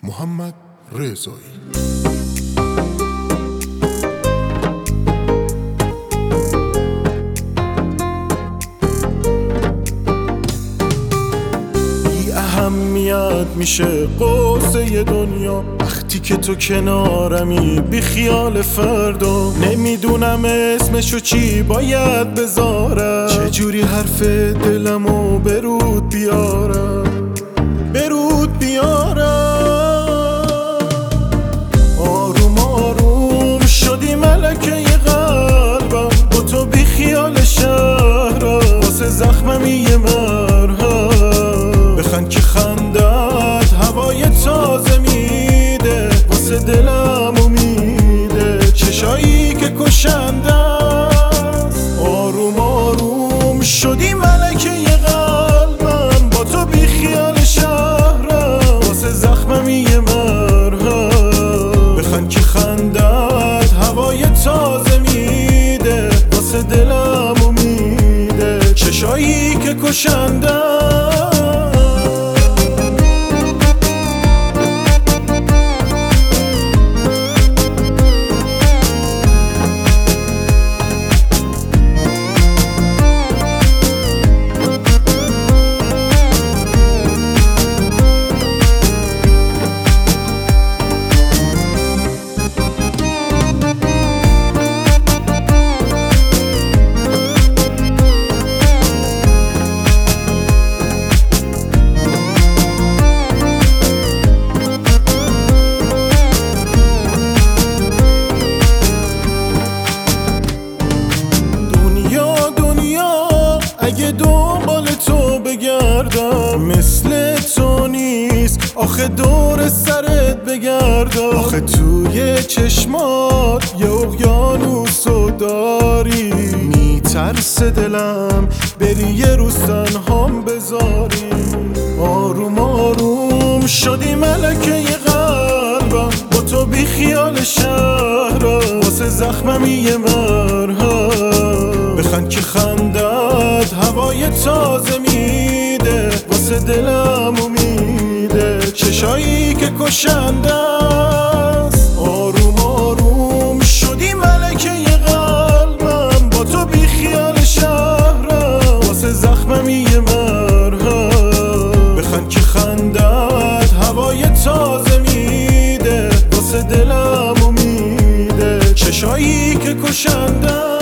محمد رضایی. اهمیت میشه قصه دنیا وقتی که تو کنارمی، بی خیال فردا. نمیدونم اسمشو چی باید بذارم، چجوری حرف دلمو برود بیارم. آروم آروم شدی ملکه ی قلبم، با تو بی خیال شهرم، واسه زخمم یه مرهم. بخند که خندت هوای تازه میده، واسه دلم امیده، چشایی که کشنده است. آروم آروم شدی ملکه ی قلبم، با تو بی خیال شهرم، واسه زخمم یه مرهم. بخند که خندت هوای تازه میده، واسه دلم امیده، چشایی که کشنده. اگه دنبال تو بگردم، مثل تو نیست آخه دور سرت بگردم. آخه توی چشمات یه اقیانوسو داری، میترسه دلم بری یه روز تنهام بذاری. آروم آروم شدی ملکه ی قلبم، با تو بی خیال شهرم، واسه زخمم یه مرهم. بخند که خندت هوای تازه میده، واسه دلم امیده، چشایی که کشنده است. آروم آروم شدی ملکه ی قلبم، با تو بی خیال شهرم، واسه زخمم یه مرهم. بخند که خندت هوای تازه میده، واسه دلم امیده، چشایی که کشنده.